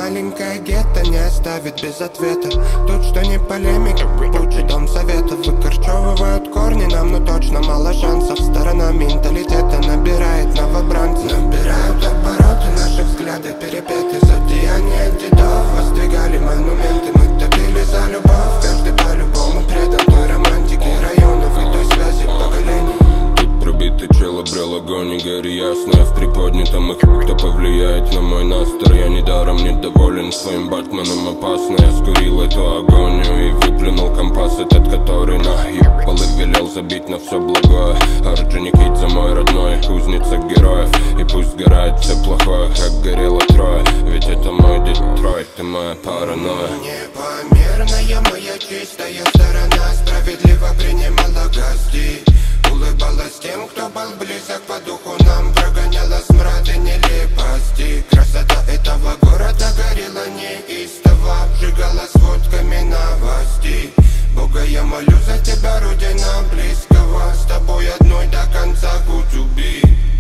маленькое гетто не оставит без ответа. Тут что не полемика, пучий дом советов. Выкорчевывают корни нам, но точно мало шансов. Сторона менталитета набирает новобранцев. Набирают обороты, наши взгляды перепеты. За деяния дедов воздвигали монументы. Мы топили за любовь, каждый по-любому предан той романтике районов и той связи поколений. Тут пробитый чел обрел огонь и гори ясно. В приподнятом их, кто повлияет на мой настрой. Я недаром недоволен своим Батманом, опасно. Я скурил эту агонию и выплюнул компас этот, который наебал и велел забить на все благое. Орджоникид за мой родной, кузница героев. И пусть сгорает все плохое, как горело трое. Ведь это мой Детройт, ты моя паранойя. Непомерная моя чистая сторона справедливо принимала гостей. Улыбалась тем, кто был близок по духу нам. Прогоняла смрад и нелепости. Красота этого города горела неистово. Обжигала сводками новостей. Бога, я молю за тебя, родина близкого. С тобой одной до конца кутюби.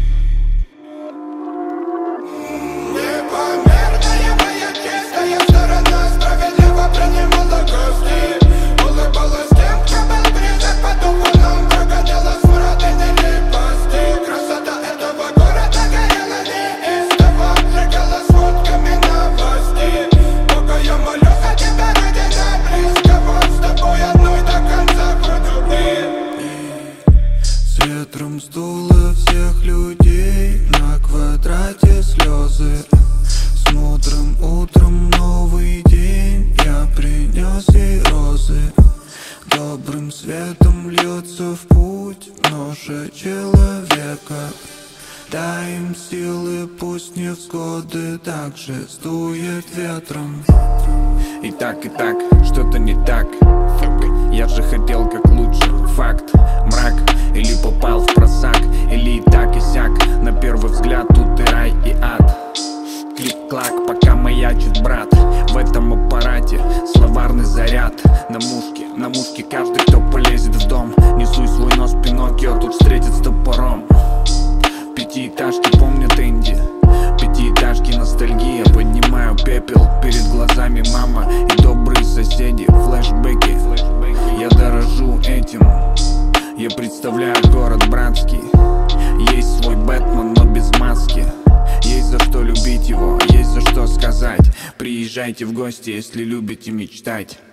Непомерная моя чистая сторона справедливо принимала гостей. Улыбалась тем, кто был близок по духу нам. Прогоняла смрад и нелепости. Красота этого города горела неистово. Обжигала сводками новостей. Бога, я молю за тебя, родина близкого. С тобой одной до конца кутюби. С ветром сдуло всех людей. На квадрате слезы. С мудрым утром новый день. Я принес ей розы. Добрым светом льется в путь ноша человека. Дай им силы, пусть невзгоды также сдует ветром. И так, что-то не так. Я же хотел как лучше. Факт, мрак. Или попал в просак, или и так и сяк. На первый взгляд тут и рай, и ад. Клик-клак, пока маячит брат. В этом аппарате словарный заряд. На мушке каждый, кто полезет в дом. Несуй свой нос, Пиноккио тут встретит с топором. Пятиэтажки помнят Энди. Пятиэтажки ностальгия. Поднимаю пепел, перед глазами мама и добрые соседи. Флэшбэки, я дорожу этим. Я представляю город братский. Есть свой Бэтмен, но без маски. Есть за что любить его, есть за что сказать. Приезжайте в гости, если любите мечтать.